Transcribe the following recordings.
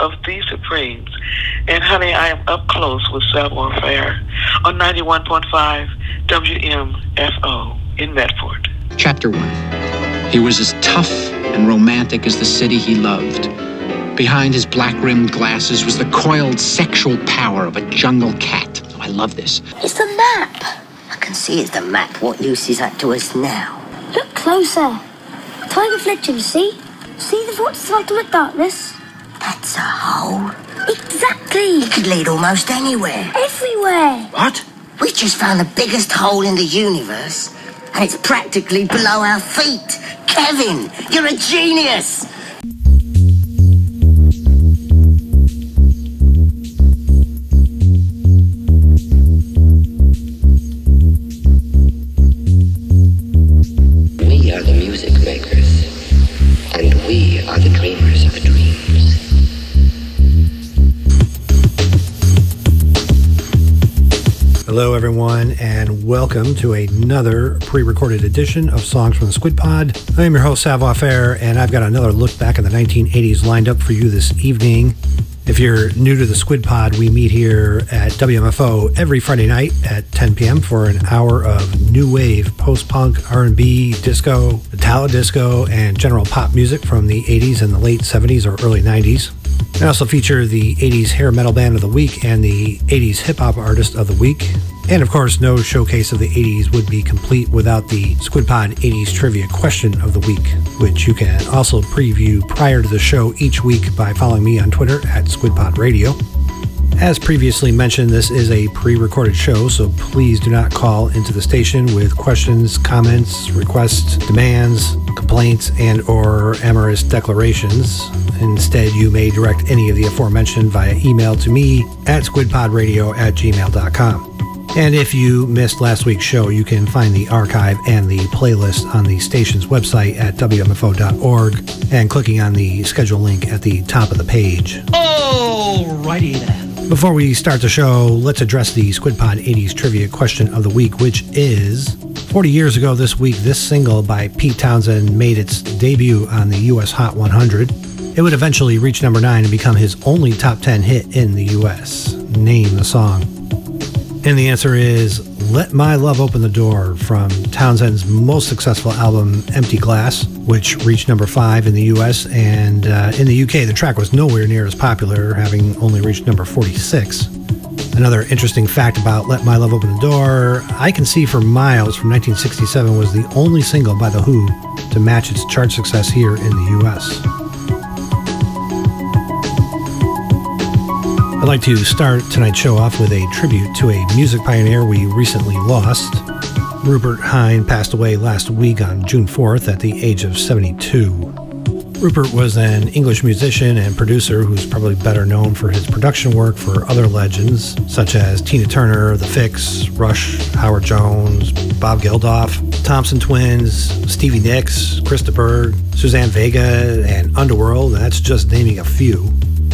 of The Supremes. And honey, I am up close with Savoir Faire on 91.5 WMFO in Medford. Chapter 1. He was as tough and romantic as the city he loved. Behind his black-rimmed glasses was the coiled sexual power of a jungle cat. Oh, I love this. It's the map. I can see it's the map what Lucy's at to us now. Look closer. Time reflection, see? See the vortex of ultimate darkness? That's a hole. Exactly. It could lead almost anywhere. Everywhere. What? We just found the biggest hole in the universe, and it's practically below our feet. Kevin, you're a genius. We are the music makers, and we are the dreamers of dreams. Hello, everyone, and welcome to another pre-recorded edition of Songs from the Squid Pod. I am your host, Savoir Faire, and I've got another look back at the 1980s lined up for you this evening. If you're new to the Squid Pod, we meet here at WMFO every Friday night at 10 p.m. for an hour of new wave, post-punk, R&B, disco, Italo disco, and general pop music from the 80s and the late 70s or early 90s. I also feature the 80s hair metal band of the week and the 80s hip-hop artist of the week. And of course, no showcase of the 80s would be complete without the Squid Pod 80s Trivia Question of the Week, which you can also preview prior to the show each week by following me on Twitter at SquidPodRadio. As previously mentioned, this is a pre-recorded show, so please do not call into the station with questions, comments, requests, demands, complaints, and or amorous declarations. Instead, you may direct any of the aforementioned via email to me at squidpodradio@gmail.com. And if you missed last week's show, you can find the archive and the playlist on the station's website at wmfo.org and clicking on the schedule link at the top of the page. Alrighty then. Before we start the show, let's address the Squid Pod 80s Trivia Question of the Week, which is 40 years ago this week, this single by Pete Townsend made its debut on the US Hot 100. It would eventually reach number 9 and become his only top 10 hit in the US. Name the song. And the answer is Let My Love Open the Door from Townsend's most successful album, Empty Glass, which reached number 5 in the US, and in the UK the track was nowhere near as popular, having only reached number 46. Another interesting fact about Let My Love Open the Door, I Can See for Miles from 1967 was the only single by The Who to match its chart success here in the US. I'd like to start tonight's show off with a tribute to a music pioneer we recently lost. Rupert Hine passed away last week on June 4th at the age of 72. Rupert was an English musician and producer who's probably better known for his production work for other legends such as Tina Turner, The Fix, Rush, Howard Jones, Bob Geldof, Thompson Twins, Stevie Nicks, Krista Berg, Suzanne Vega, and Underworld, and that's just naming a few.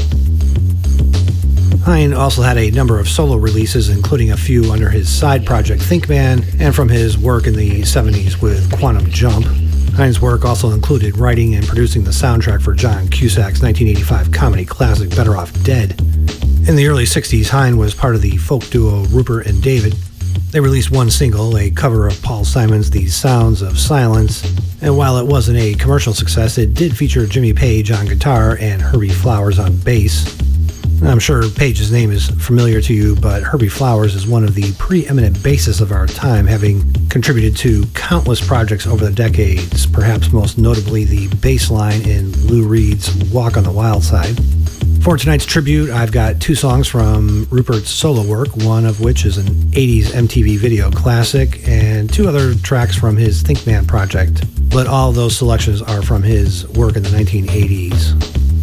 Hine also had a number of solo releases, including a few under his side project Thinkman and from his work in the 70s with Quantum Jump. Hine's work also included writing and producing the soundtrack for John Cusack's 1985 comedy classic Better Off Dead. In the early 60s, Hine was part of the folk duo Rupert and David. They released one single, a cover of Paul Simon's The Sounds of Silence, and while it wasn't a commercial success, it did feature Jimmy Page on guitar and Herbie Flowers on bass. I'm sure Page's name is familiar to you, but Herbie Flowers is one of the preeminent bassists of our time, having contributed to countless projects over the decades, perhaps most notably the bass line in Lou Reed's Walk on the Wild Side. For tonight's tribute, I've got 2 songs from Rupert's solo work, one of which is an 80s MTV video classic, and 2 other tracks from his Thinkman project. But all those selections are from his work in the 1980s.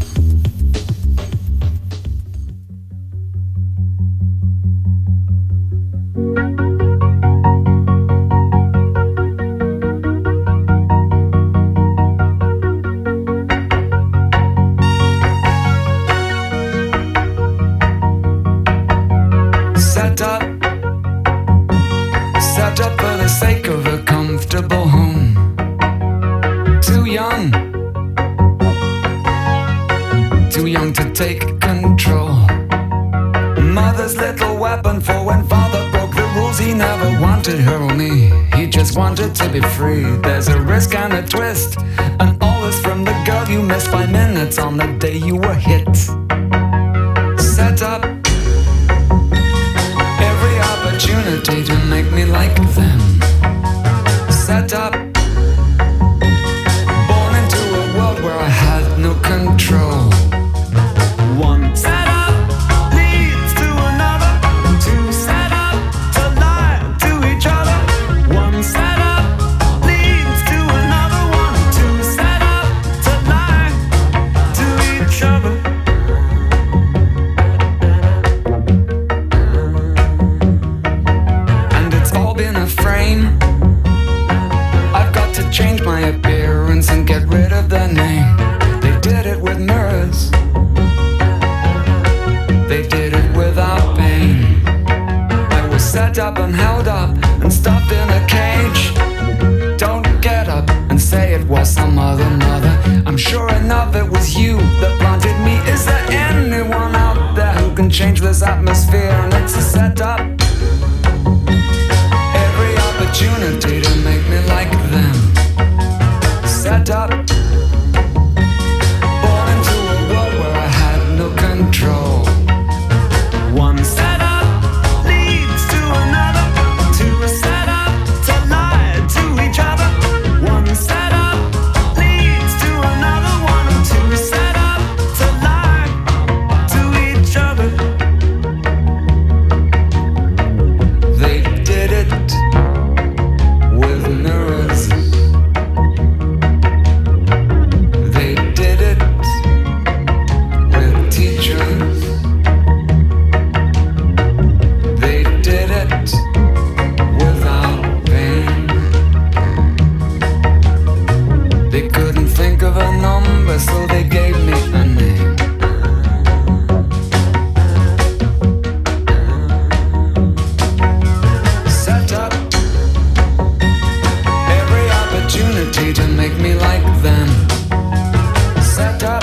Set up for the sake of a comfortable home. Too young take control. Mother's little weapon for when father broke the rules. He never wanted her or me, he just wanted to be free. There's a risk and a twist, and all this from the girl you missed by minutes on the day you were hit. Set up every opportunity to make me like them. Set up, born into a world where I had no control. One set up leads to another. Two set up to lie to each other. One set up leads to another one. Two set up to lie to each other. And it's all been a frame. I've got to change my appearance and get rid of the name. They did it with mirrors. They did it without pain. I was set up and held up and stuffed in a cage. Don't get up and say it was some other mother. I'm sure enough it was you that planted me. Is there anyone out there who can change this atmosphere? And it's a setup. Every opportunity to make me like them. Set up, born into a world where I had no control. One set up leads to another. Two set up to lie to each other. One set up leads to another one. Two set up to lie to each other. They did it with mirrors. They did it with teachers. They did it without pain. They couldn't think of a number, so they gave me a name. Set up every opportunity to make me like them. Set up,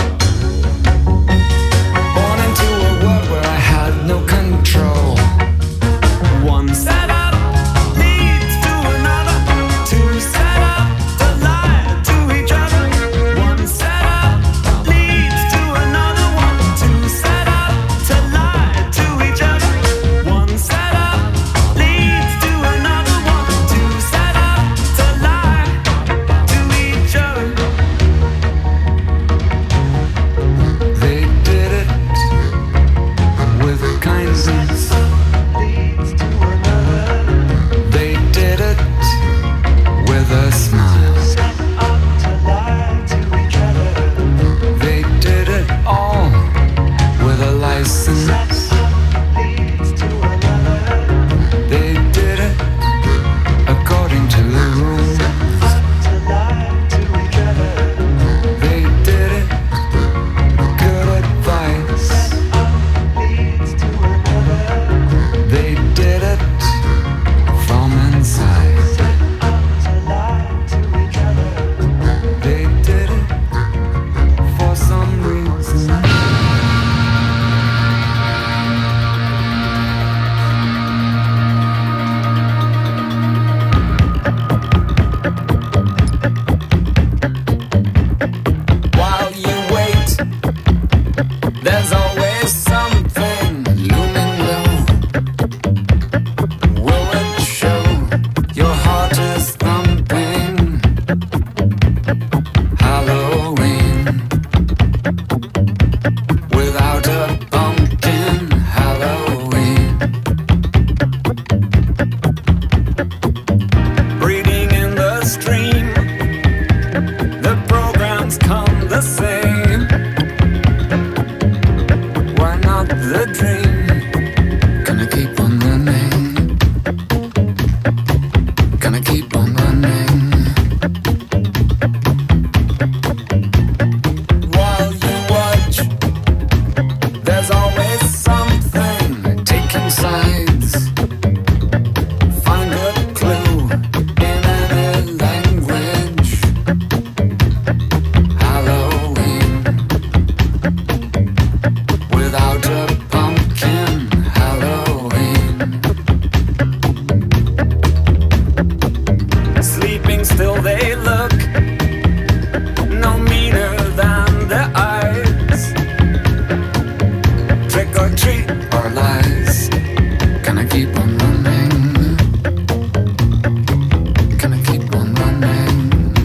born into a world where I had no control. One set up leads to another. Two set up to lie to each other. One set up leads to another one. Two set up to lie to each other. One set up leads to another one. Two set up to lie to each other. They did it with kindness. They did it with a smile. They did it all with a license. They did it according to the rules. They did it good advice. They did it from inside. They did it for some reason. While you wait, there's always something looming low. Will it show your heart is thumping? Halloween without a pumpkin. Halloween breeding in the stream. The programs come the same. When trick or treat or lies? Can I keep on running? Can I keep on running?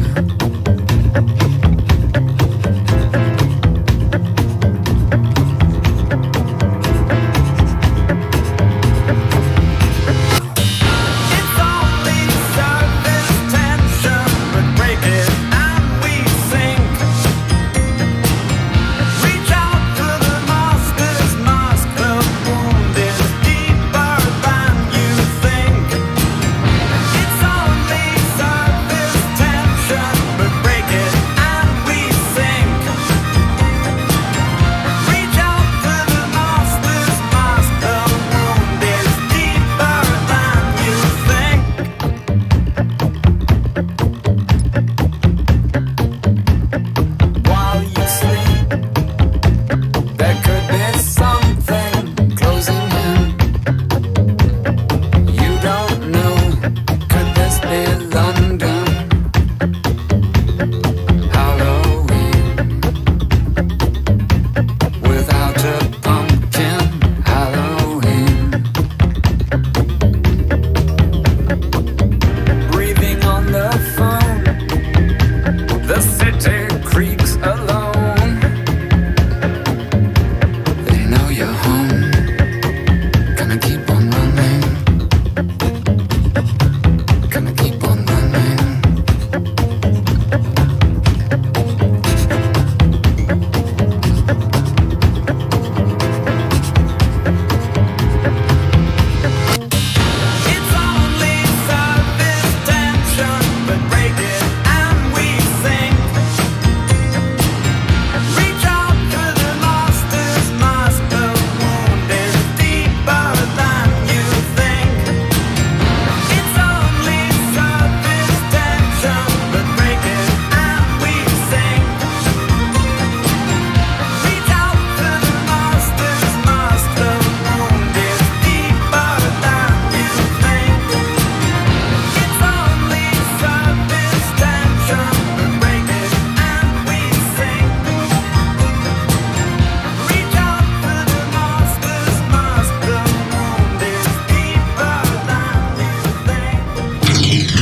It's only surface tension, but break it and we sink. Reach out to the master's mask, the wound is deeper than you think. It's only surface tension, but break it and we sink. Reach out to the master's mask, the wound is deeper than you think. While you sleep, there could be something closing in. You don't know, could this be London? Halloween without a pumpkin. Halloween. Breathing on the phone, the city creaks alone. They know you're home. Gonna keep on running. Gonna keep on running. It's only surface tension, but break it and we sink. Reach out to the master's mask, the wound is deeper than you think. It's only surface tension, but break it and we sink. Reach out to the master's mask, the wound is deeper than you think. It's only surface tension, but break it and we sink. Reach out to the master's mask, the wound is deeper than you think.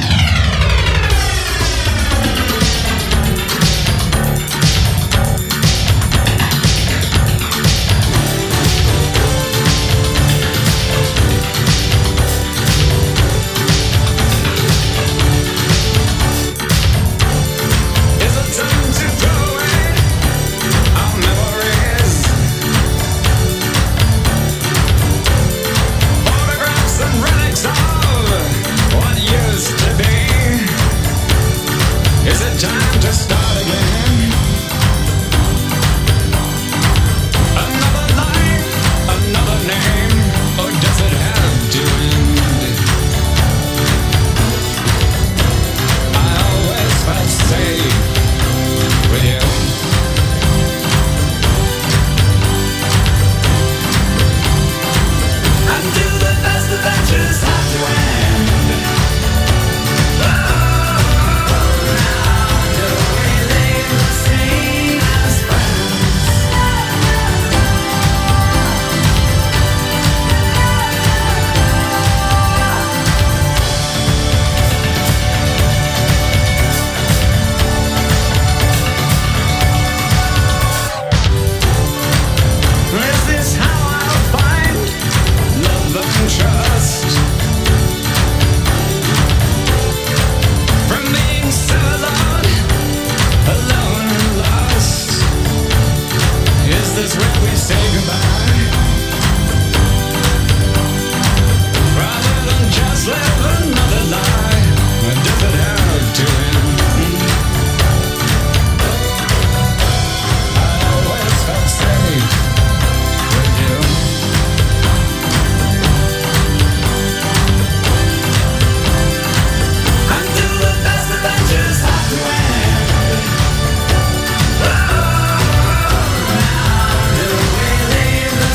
Is it time to throw away our memories? Photographs and relics of what used to be. Is it time to start again? Another life, another name, or does it have to end? I always felt safe with you. And do the best adventures have to end? Oh, now do we leave the scene as friends? Is this how I'll find love and trust? From being so alone and lost. Is this where we say goodbye? Rather than just live another lie, or does it have to end? I always felt safe with you. And do the best adventures have to end? Oh, now do we leave the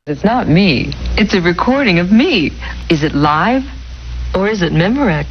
It's not me. It's a recording of me. Is it live or is it Memorex?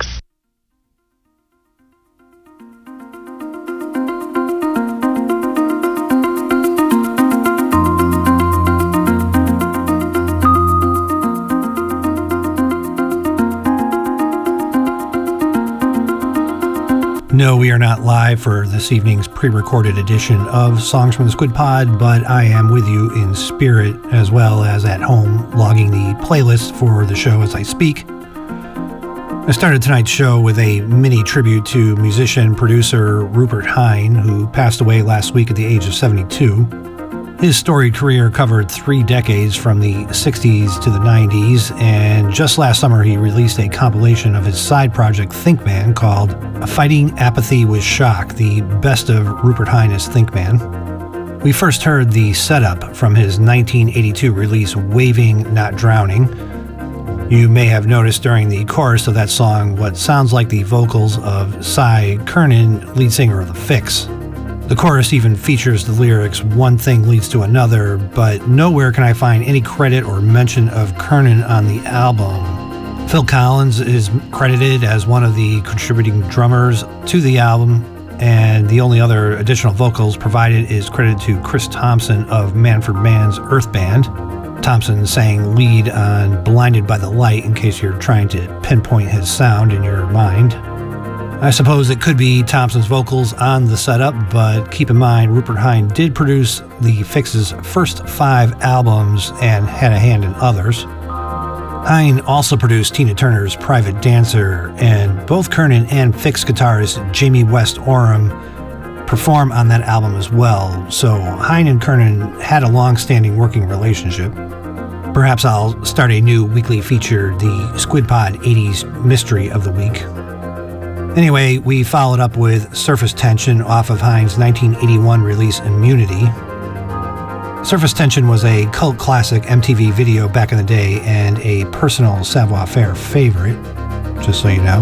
No, we are not live for this evening's pre-recorded edition of Songs from the Squid Pod, but I am with you in spirit as well as at home, logging the playlist for the show as I speak. I started tonight's show with a mini tribute to musician, producer Rupert Hine, who passed away last week at the age of 72. His storied career covered 3 decades from the 60s to the 90s, and just last summer he released a compilation of his side project Thinkman called Fighting Apathy with Shock, the best of Rupert Hine's Thinkman. We first heard the setup from his 1982 release Waving Not Drowning. You may have noticed during the chorus of that song what sounds like the vocals of Cy Curnin, lead singer of The Fix. The chorus even features the lyrics, "One thing leads to another," but nowhere can I find any credit or mention of Kernan on the album. Phil Collins is credited as one of the contributing drummers to the album, and the only other additional vocals provided is credited to Chris Thompson of Manfred Mann's Earth Band. Thompson sang lead on Blinded by the Light, in case you're trying to pinpoint his sound in your mind. I suppose it could be Thompson's vocals on the setup, but keep in mind Rupert Hine did produce The Fix's first 5 albums and had a hand in others. Hine also produced Tina Turner's Private Dancer, and both Kernan and Fix guitarist Jamie West Oram perform on that album as well, so Hine and Kernan had a long-standing working relationship. Perhaps I'll start a new weekly feature, the Squid Pod 80s Mystery of the Week. Anyway, we followed up with Surface Tension off of Hine's 1981 release Immunity. Surface Tension was a cult classic MTV video back in the day and a personal savoir-faire favorite, just so you know.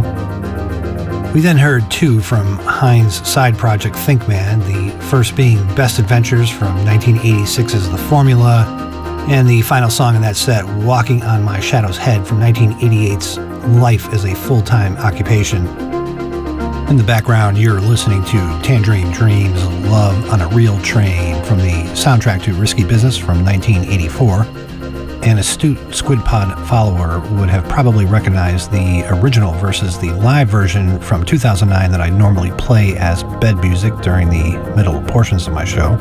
We then heard 2 from Hine's side project Thinkman, the first being Best Adventures from 1986's The Formula, and the final song in that set, Walking on My Shadow's Head from 1988's Life as a Full-Time Occupation. In the background, you're listening to Tangerine Dream's Love on a Real Train from the soundtrack to Risky Business from 1984. An astute Squid Pod follower would have probably recognized the original versus the live version from 2009 that I normally play as bed music during the middle portions of my show.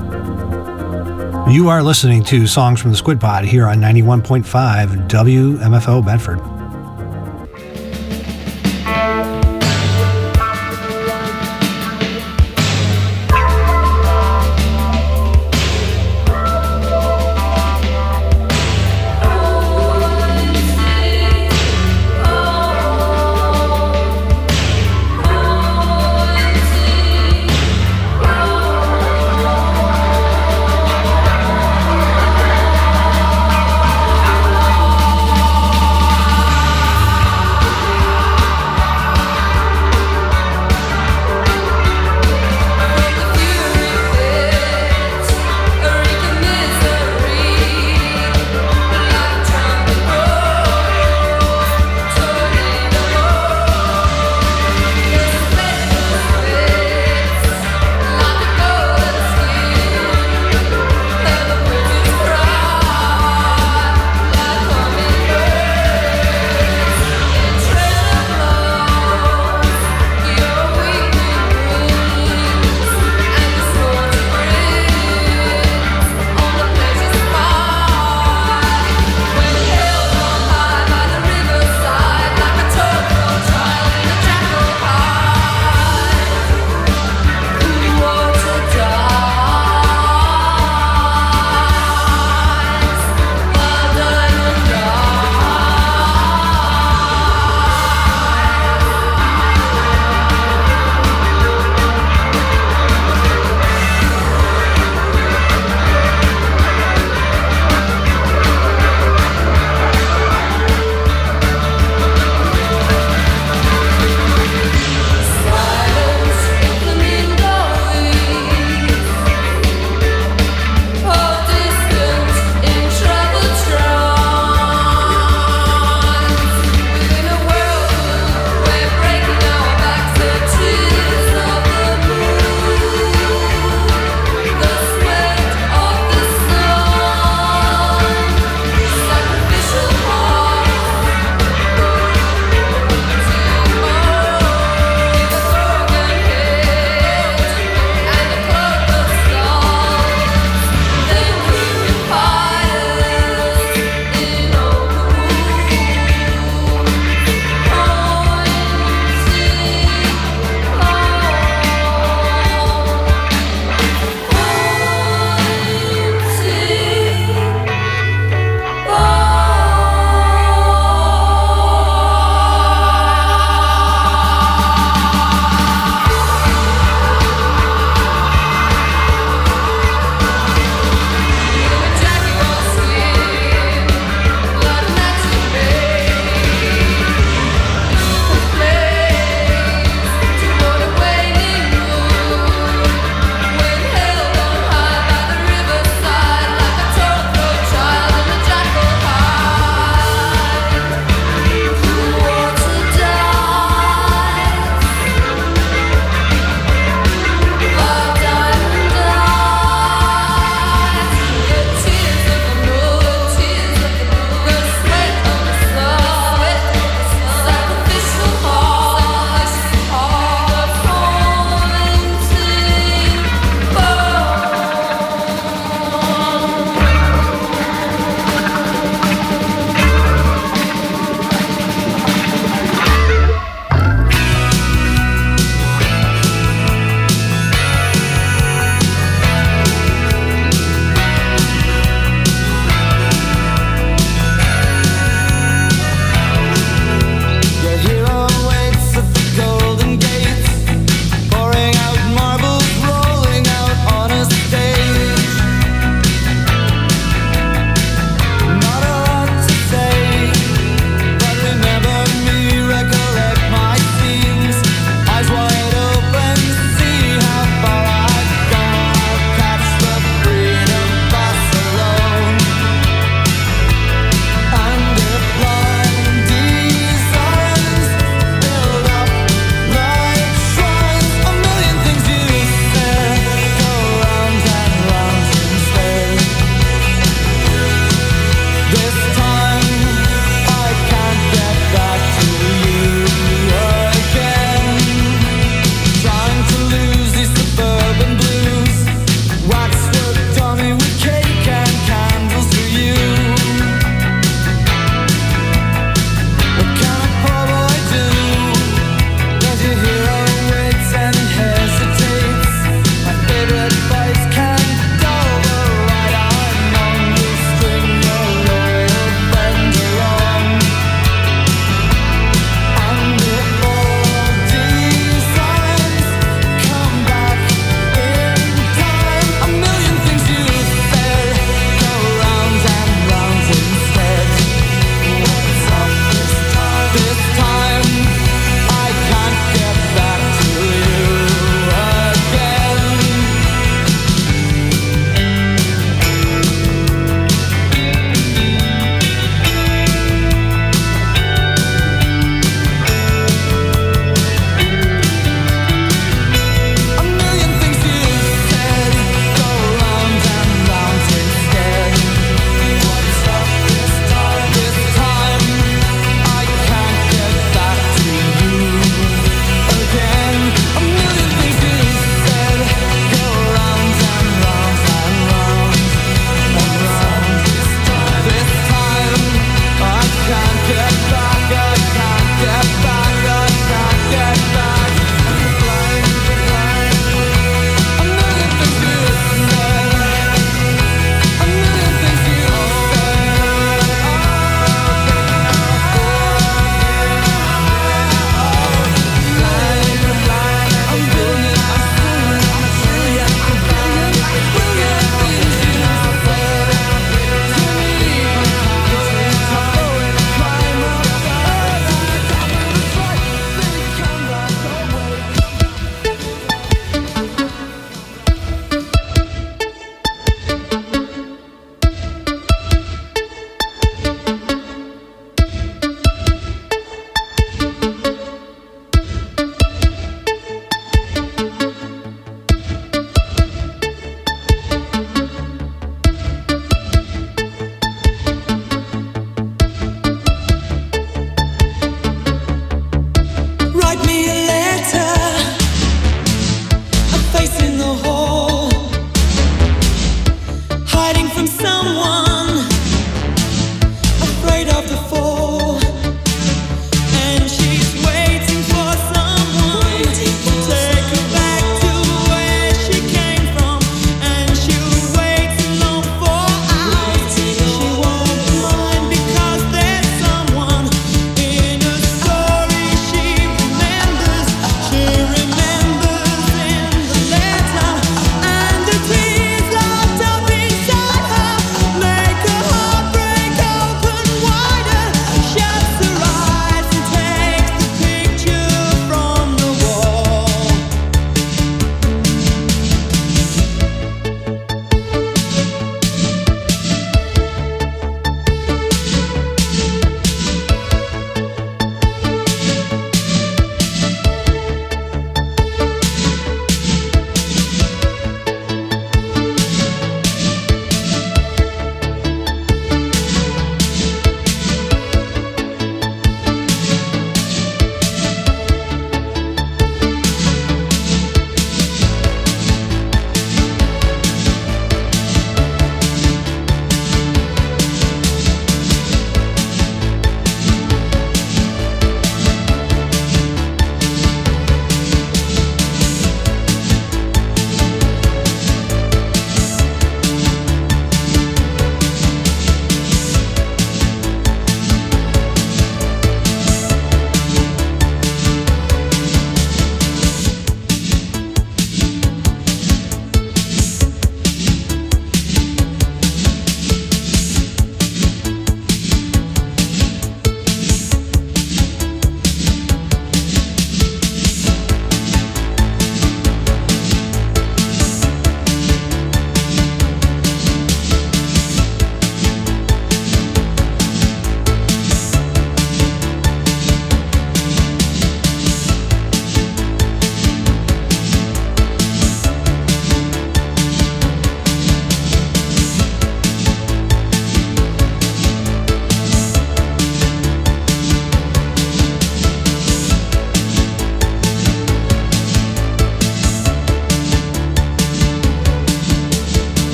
You are listening to Songs from the Squid Pod here on 91.5 WMFO Bedford.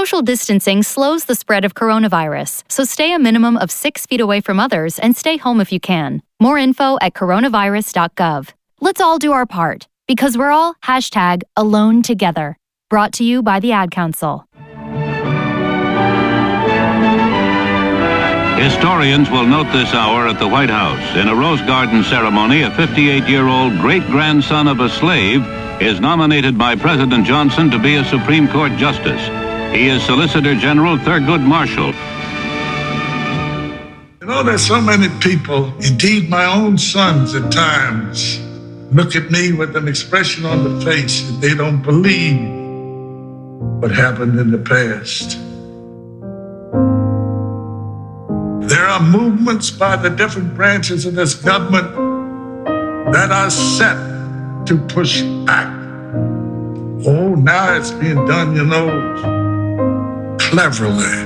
Social distancing slows the spread of coronavirus, so stay a minimum of 6 feet away from others and stay home if you can. More info at coronavirus.gov. Let's all do our part, because we're all #AloneTogether. Brought to you by the Ad Council. Historians will note this hour at the White House. In a Rose Garden ceremony, a 58-year-old great-grandson of a slave is nominated by President Johnson to be a Supreme Court justice. He is Solicitor General Thurgood Marshall. You know, there's so many people, indeed my own sons at times, look at me with an expression on the face that they don't believe what happened in the past. There are movements by the different branches of this government that are set to push back. Oh, now it's being done, you know, cleverly.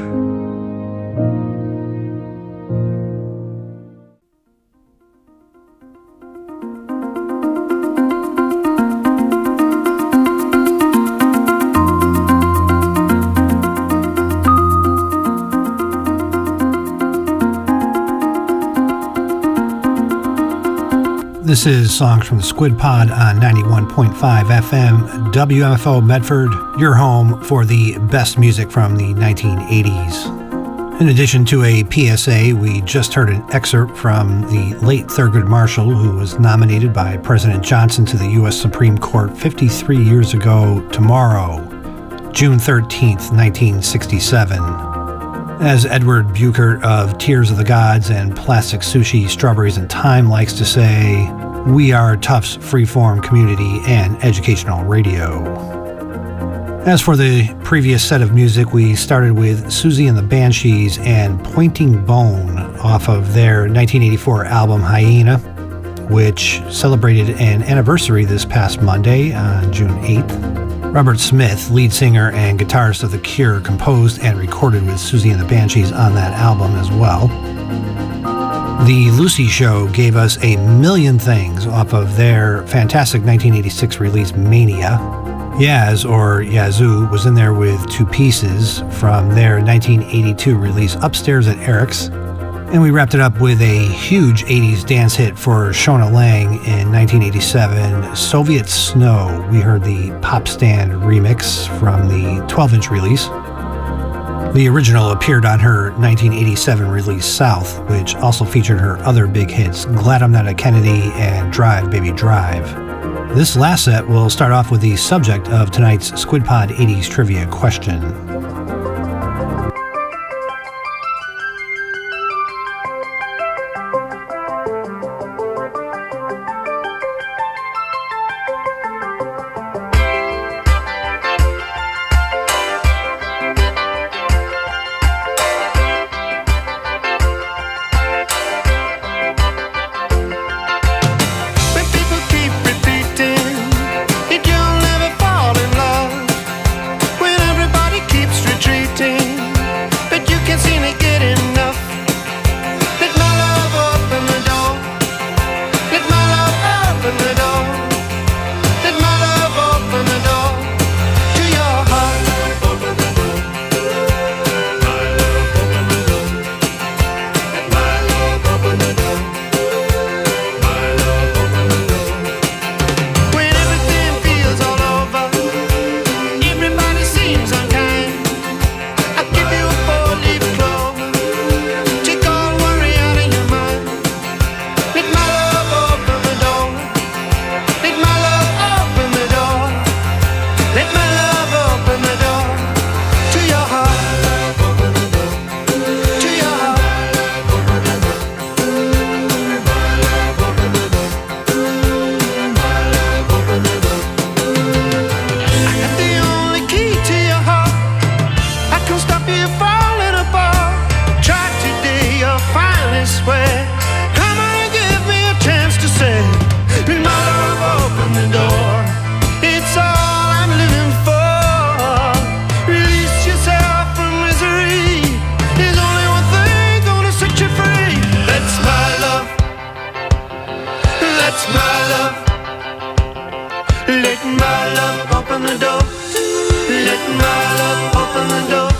This is Songs from the Squid Pod on 91.5 FM, WMFO Medford, your home for the best music from the 1980s. In addition to a PSA, we just heard an excerpt from the late Thurgood Marshall, who was nominated by President Johnson to the U.S. Supreme Court 53 years ago tomorrow, June 13th, 1967. As Edward Buchert of Tears of the Gods and Plastic Sushi, Strawberries and Time likes to say, we are Tufts freeform community and educational radio. As for the previous set of music, we started with Susie and the Banshees and Pointing Bone off of their 1984 album Hyena, which celebrated an anniversary this past Monday on June 8th. Robert Smith, lead singer and guitarist of The Cure, composed and recorded with Susie and the Banshees on that album as well. The Lucy Show gave us A Million Things off of their fantastic 1986 release Mania. Yaz, or Yazoo, was in there with Two Pieces from their 1982 release Upstairs at Eric's. And we wrapped it up with a huge 80s dance hit for Shona Lang in 1987, Soviet Snow. We heard the Pop Stand remix from the 12-inch release. The original appeared on her 1987 release South, which also featured her other big hits, Glad I'm Not a Kennedy and Drive Baby Drive. This last set will start off with the subject of tonight's Squid Pod 80s trivia question. Let my love open the door. Let my love open the door.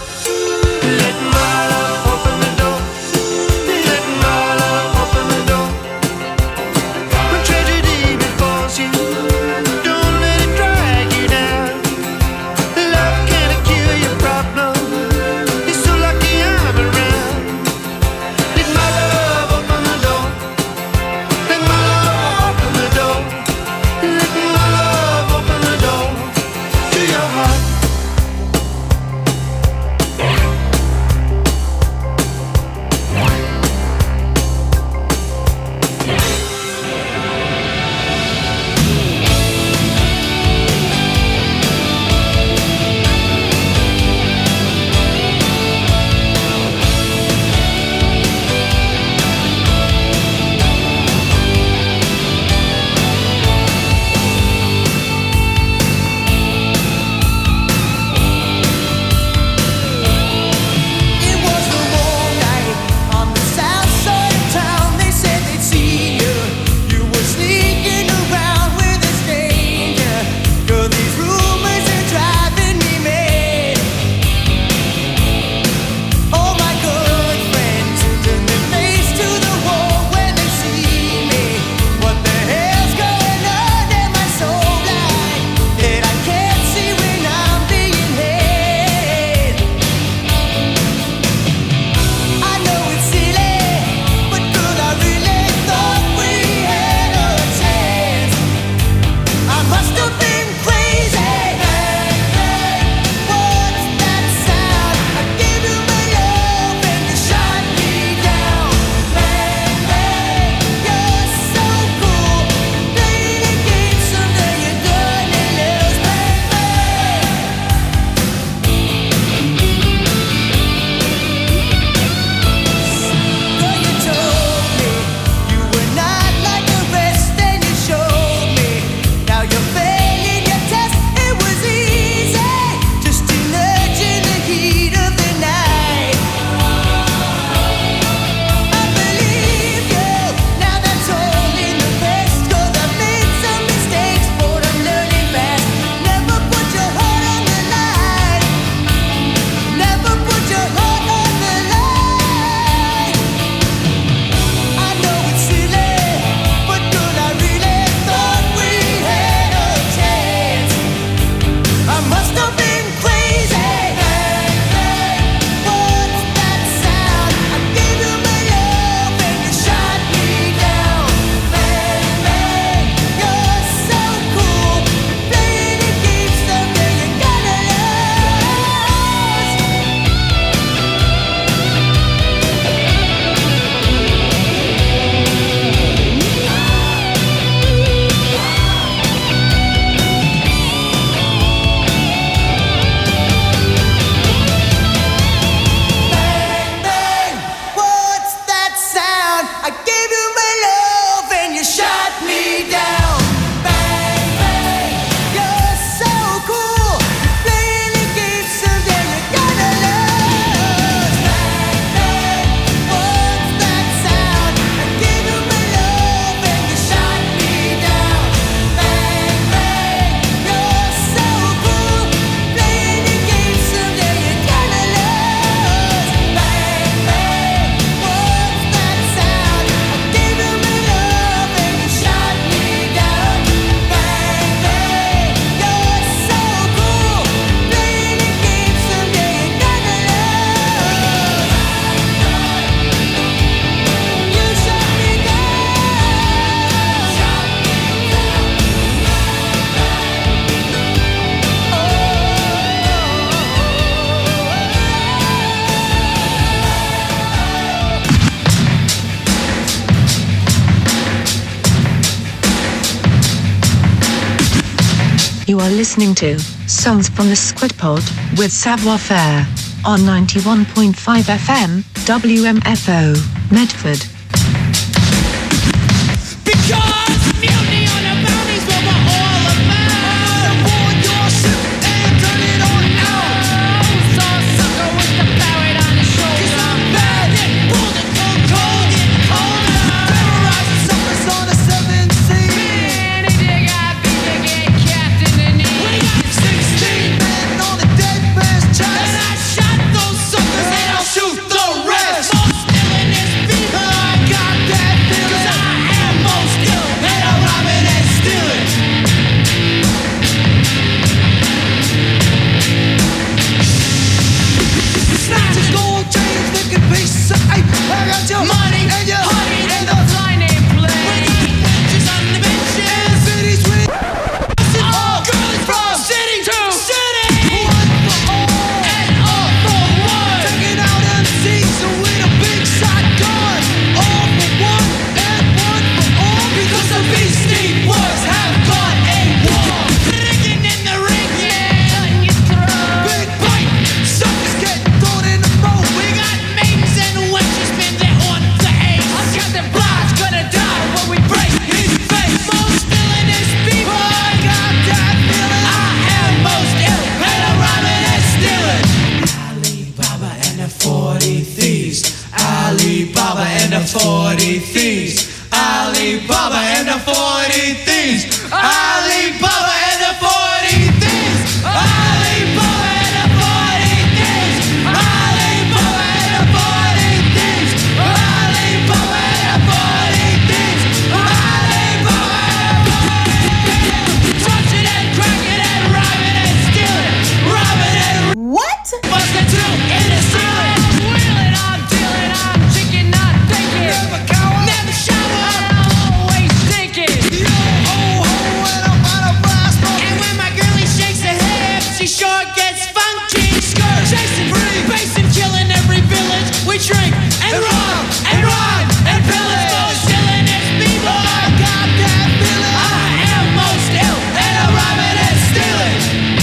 You are listening to Songs from the Squid Pod with Savoir Faire on 91.5 FM, WMFO, Medford. Because mutiny on the boundaries what we're all about. Aboard your ship and turn it on out. So sucker with the parrot on his shoulder. 'Cause I'm bad at pulling cold, getting colder. Terrorizing suckers on the 7th sea. Man, they dig out, they get captain in the knee. We got 16 men on the dead man's chest. And I shot those suckers and I'll shoot the rest. So still in this beat, I got that feeling. 'Cause I am most ill, and I'm robbing and stealing. Snatches, gold chains, licking pieces of eight. I got your money and your honey and the flying plane. We got benches on the benches and cities with all girls from city to city. One for all and all for one. Taking out MCs with a big shotgun. All for one and one for all. Because the Beastie Boys have got a war. Ringing in the ring, yeah, cutting your throat. Big bite, suckers get thrown in the boat. We got maidens and wenches been there on the ace. I got the bloods gonna die when we break his face. Most villain is people. I got that feeling. I am most ill, and I'm robbing and stealing. Alibaba and the 40 thieves. Alibaba and the 40 thieves. Alibaba and the 40 thieves. Alibaba and the 40 thieves. Alibaba and the 40 thieves. Alibaba and the 40 thieves. Alibaba and the 40 thieves. Alibaba and the 40 thieves. Touching and cracking and robbing and stealing. Robbing and what? Busting through in the ceiling. I'm wheeling, I'm dealing, I'm chicken, not thinking. Never cower, never shower, I'm always thinking. Yo, ho, ho, and I'm out of blast. And when my girlie shakes her head, she sure gets funky. Skirt, chasing, free, basing, killing every village. We drink and rob and ride and pillage. Most villainous people. I got that feeling. I am most ill, and I'm robbing and stealing.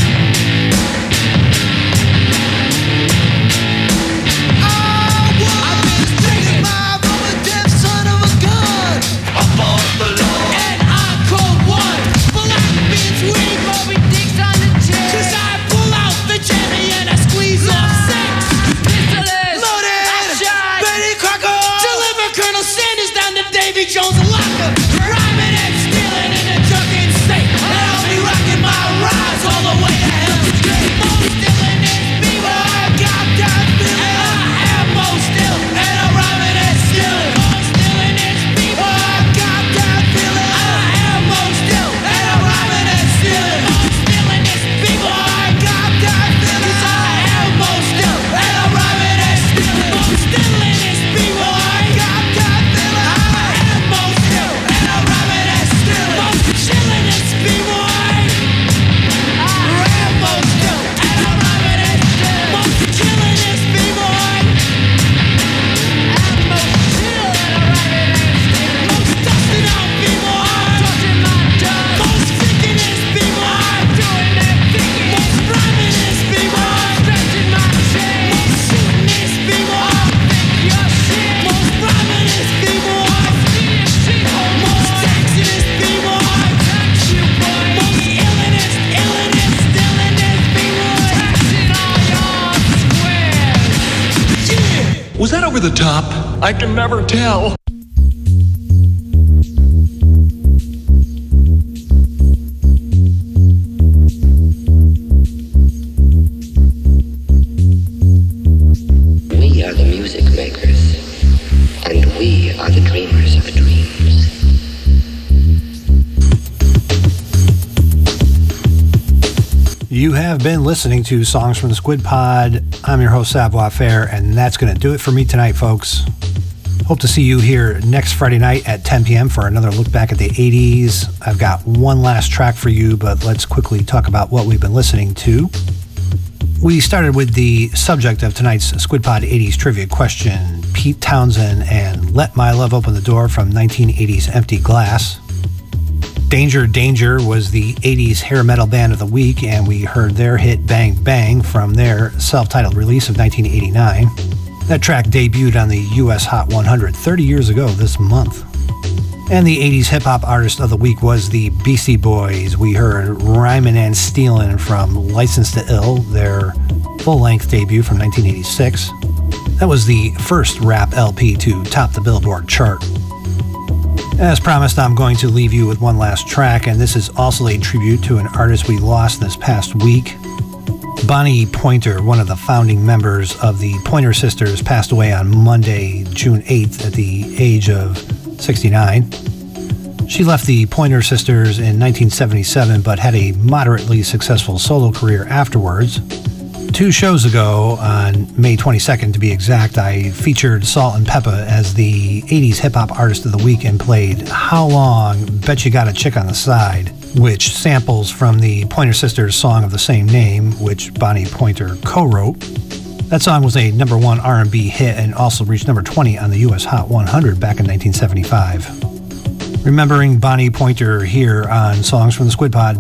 I've been taking my rubber deaf son of a gun. Up on the law. And I code one. Black beans, weed, Moby Dick's on the jet. 'Cause I pull out the jammy and I squeeze off six. Pistol is loaded. I shot. Betty Crocker. Deliver Colonel Sanders down to Davy Jones' locker. Rhyming and stealing in a drunken state. And I'll be rocking my rides all the way to Hell's Gate. Most villainous people. I got that feeling. I am most ill, and I'm robbing and stealing. Most villainous people. I got that feeling. I am most ill, and I'm robbing and stealing. Most villainous people. I got that feeling. 'Cause I am most ill, and I'm robbing and stealing. Most villainous people. I got that feeling. I am most ill, and I'm robbing and stealing. Most chillinest people. I am most ill, and I'm robbing and stealing. Most chillinest people. I am most chill, and I'm robbing and stealing. Most dusted out people. I'm touching my dog. Most thinkinest people. I'm doing that thinking. Most rhymingest people. I'm stretching my chain. Most shootingest people. I'm think your shit. Most rhymingest people. I'm see your shit. Most taxingest people. I tax you, boy. Most illingest people. Taxing all your squares. Yeah. Was that over the top? I can never tell. We are the music makers, and we are the dreamers of dreams. You have been listening to Songs from the Squid Pod. I'm your host, Savoir Faire, and that's going to do it for me tonight, folks. Hope to see you here next Friday night at 10 p.m. for another look back at the 80s. I've got one last track for you, but let's quickly talk about what we've been listening to. We started with the subject of tonight's Squid Pod 80s trivia question, Pete Townsend and Let My Love Open the Door from 1980's Empty Glass. Danger Danger was the 80s hair metal band of the week, and we heard their hit Bang Bang from their self-titled release of 1989. That track debuted on the US Hot 100 30 years ago this month. And the 80s hip-hop artist of the week was the Beastie Boys. We heard Rhymin' and Stealin' from License to Ill, their full-length debut from 1986. That was the first rap LP to top the Billboard chart. As promised, I'm going to leave you with one last track, and this is also a tribute to an artist we lost this past week. Bonnie Pointer, one of the founding members of the Pointer Sisters, passed away on Monday, June 8th at the age of 69. She left the Pointer Sisters in 1977, but had a moderately successful solo career afterwards. 2 shows ago, on May 22nd to be exact, I featured Salt and Peppa as the 80s hip-hop artist of the week and played How Long, Bet You Got a Chick on the Side, which samples from the Pointer Sisters song of the same name, which Bonnie Pointer co-wrote. That song was a #1 R&B hit and also reached number 20 on the US Hot 100 back in 1975. Remembering Bonnie Pointer here on Songs from the Squid Pod.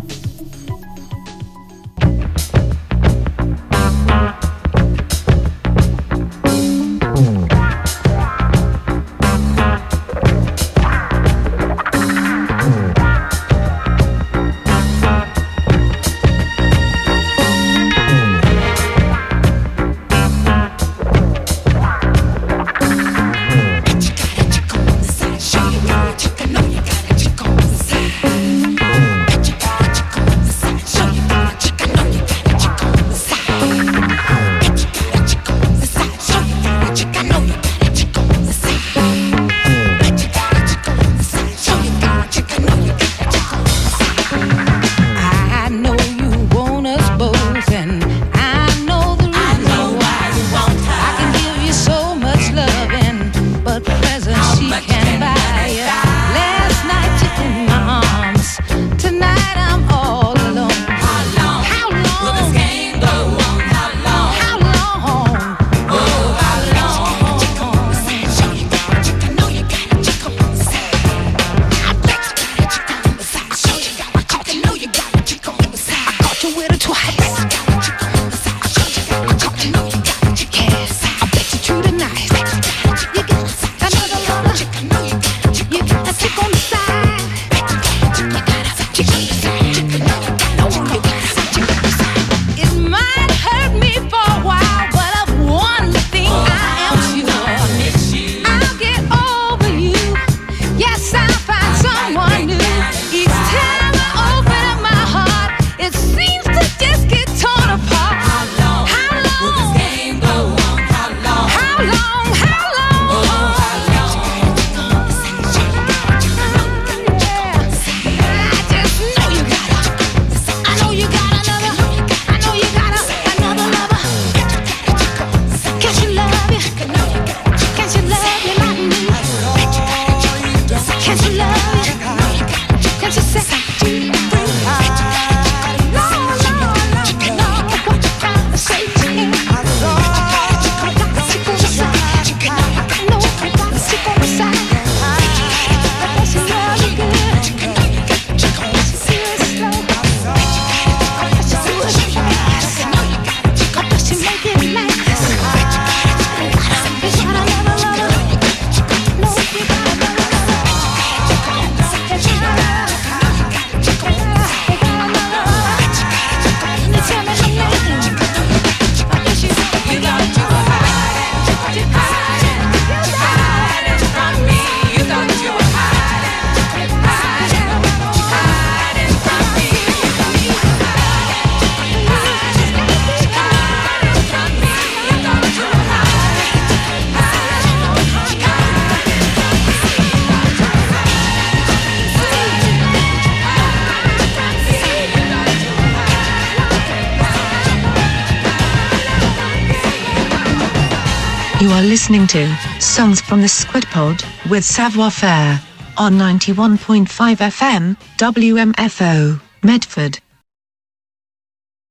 You are listening to Songs from the Squid Pod with Savoir Faire on 91.5 FM, WMFO, Medford.